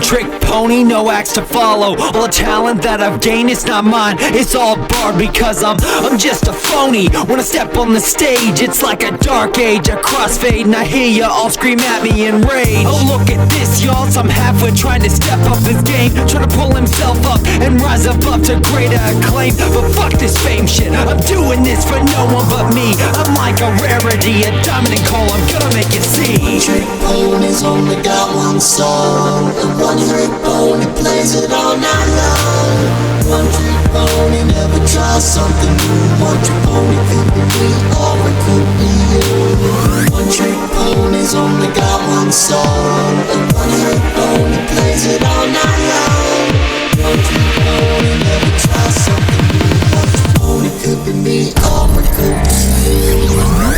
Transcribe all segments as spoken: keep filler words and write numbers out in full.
trick pony, no acts to follow. All the talent that I've gained, it's not mine, it's all barred because I'm I'm just a phony. When I step on the stage, it's like a dark age, a crossfade, and I hear ya all scream at me in rage. Oh, look at this, y'all, some halfway trying to step up his game, trying to pull himself up and rise above to greater acclaim. But fuck this fame shit, I'm doing this for no one but me. I'm like a rarity, a diamond in coal, I'm gonna make you see. One trick pony's only got one song, and one trick pony plays it all night long. One trick pony never tries something new. One trick pony could be me or it could be you. One trick pony's only got one song, and one trick pony plays it all night long. One trick pony never tries something new. One trick pony could be me or it could be you.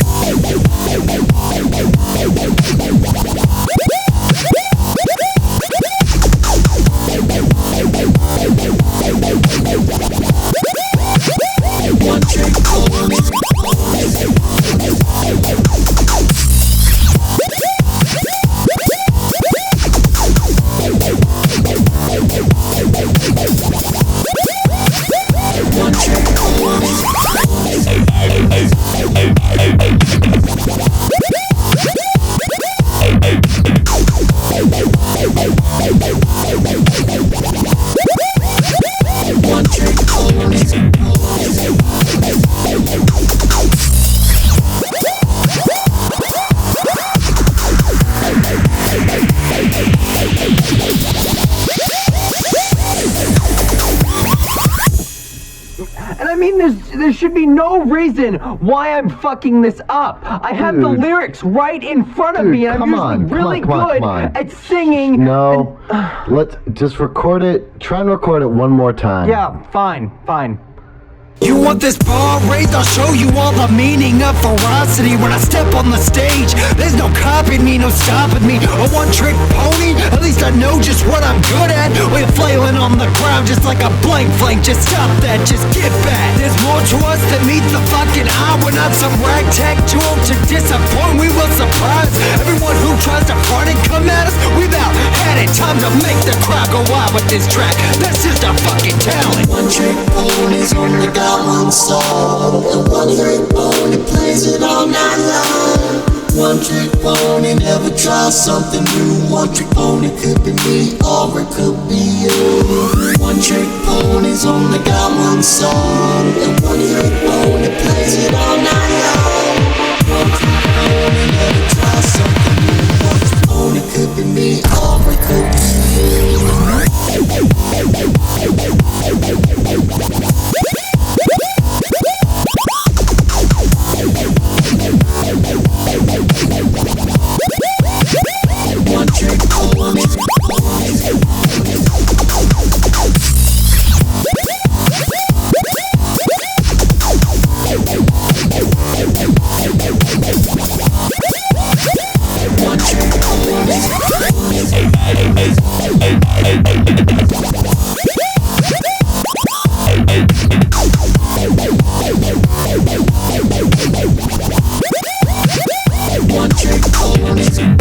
One trick pony. One trick pony. One trick pony. And I mean, there's, there should be no reason why I'm fucking this up. I have Dude. the lyrics right in front of Dude, me, and I'm come usually on, come really on, come on, good come on. at singing. No, let's just record it. Try and record it one more time. Yeah, fine, fine. You want this bar raised? I'll show you all the meaning of ferocity when I step on the stage. There's no copying me, no stopping me. A one-trick pony? At least I know just what I'm good at. We're flailing on the ground just like a blank flank. Just stop that, just get back. There's more to us than meets the fucking eye. We're not some ragtag tool to disappoint. We will surprise everyone who tries to front and come at us. We've out had it. Time to make the crowd go wild with this track. That's just our fucking talent. One trick pony's only got one song, and one trick pony plays it all night long. One trick pony never tries something new. One trick pony could be me or it could be you. One trick pony's only got one song, and one trick pony plays it all night long. One trick pony never tries something new. One trick pony could be me or it could be you. One trick pony. One trick One trick pony.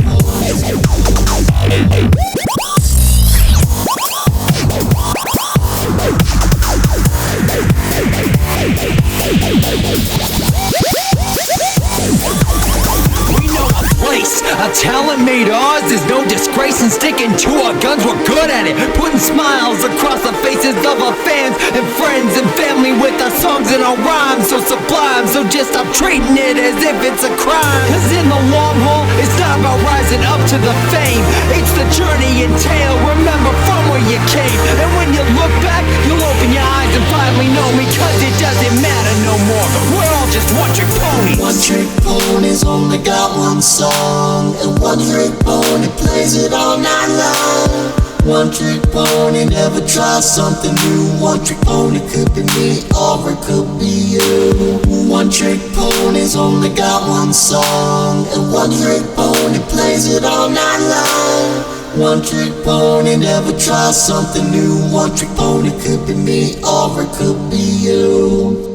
A talent made ours, there's no disgrace in sticking to our guns, we're good at it. Putting smiles across the faces of our fans and friends and family with our songs and our rhymes so sublime. So just stop treating it as if it's a crime. Cause in the long haul, it's not about rising up to the fame. It's the journey entailed, remember from where you came. And when you look back, you'll open your eyes and finally know me. Cause it doesn't matter no more, we're all just one trick ponies. One trick pony's only got one song, and one trick pony plays it all night long. One trick pony never tries something new. One trick pony could be me or it could be you. One trick pony's only got one song, and one trick pony plays it all night long. One trick pony never tries something new. One trick pony could be me or it could be you.